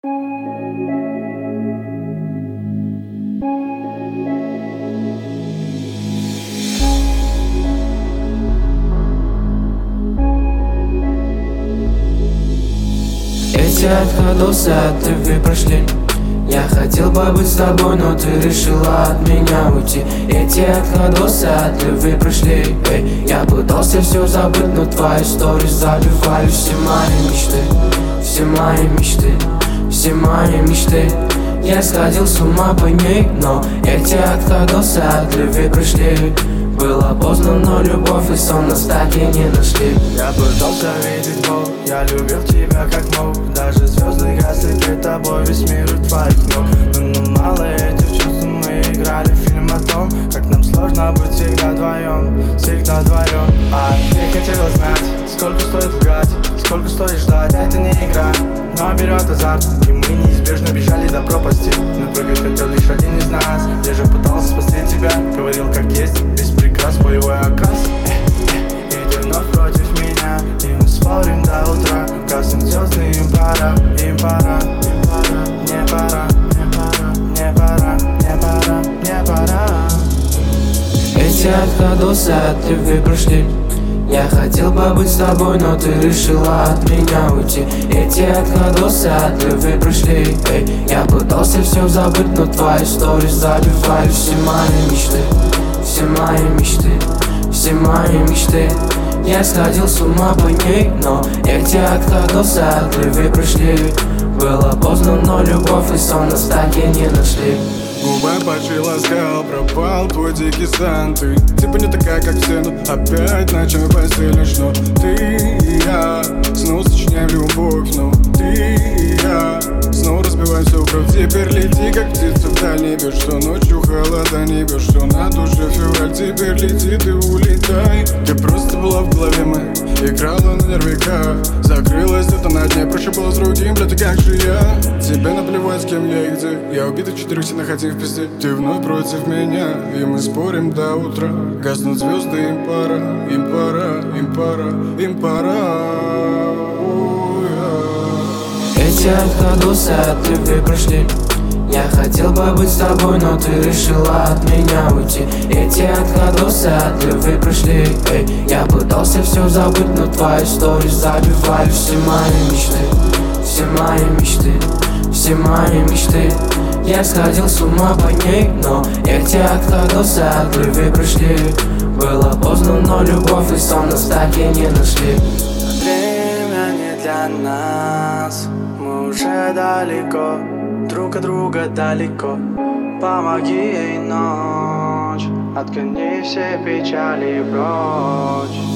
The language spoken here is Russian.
Эти отходосы от любви прошли. Я хотел бы быть с тобой, но ты решила от меня уйти. Эти отходосы от любви прошли. Я пытался все забыть, но твои истории забивали все мои мечты. Все мои мечты, все мои мечты. Я сходил с ума по ней, но эти отходосы от любви пришли. Было поздно, но любовь и сон нас так и не нашли. Я пытался видеть Бог, я любил тебя как мог. Даже звезды гасли перед тобой, весь мир у твоих ног. Но мало этих чувств, мы играли в фильм о том, как нам сложно быть всегда вдвоем, всегда вдвоем. А ты хотела знать, сколько стоит лгать, сколько стоит ждать. Это не игра, но берет азарт, и мы неизбежно бежали до пропасти. Но прыгать хотел лишь один из нас. Я же пытался спасти тебя, говорил как есть, весь прекрас, боевой окрас. И ты вновь против меня, и мы спорим до утра. Гаснут звезды, им пора, им пора, им пора. Не пора, не пора, не пора, не пора, не пора. Эти отходосы от любви прошли. Я хотел бы быть с тобой, но ты решила от меня уйти. Эти отходосы от любви пришли. Я пытался все забыть, но твои истории забивали все мои мечты. Все мои мечты, все мои мечты. Я сходил с ума по ней, но эти отходосы от любви пришли. Было поздно, но любовь и сон нас так и не нашли. Губы почти ласкал, пропал твой дикий сан. Ты типа не такая, как все, но опять ночью постелишь. Но ты и я снова сочиняем любовь. Но ты и я снова разбиваем все кровь. Теперь лети, как птица вдаль. Не бежь, что ночью холода, не бежь, что на душе февраль. Теперь лети, ты улетай. Ты просто была в голове моей, играла на нервиках. Закрылась это на дне, проще было с другим, блядь, как же я? Тебе наплевать, с кем я и где. Я убитых 4 стенах один в пизде. Ты вновь против меня, и мы спорим до утра. Гаснут звезды, им пора, им пора, им пора, им пора. Эти отходосы от любви прошли. Я хотел бы быть с тобой, но ты решила от меня уйти. Эти отходосы от любви пришли. Я пытался все забыть, но твои истории забивали все мои мечты. Все мои мечты, все мои мечты. Я сходил с ума по ней, но эти отходосы от любви пришли. Было поздно, но любовь и сон нас так и не нашли. Время не для нас, мы уже далеко, друг от друга далеко. Помоги ей, ночь, отгони все печали прочь.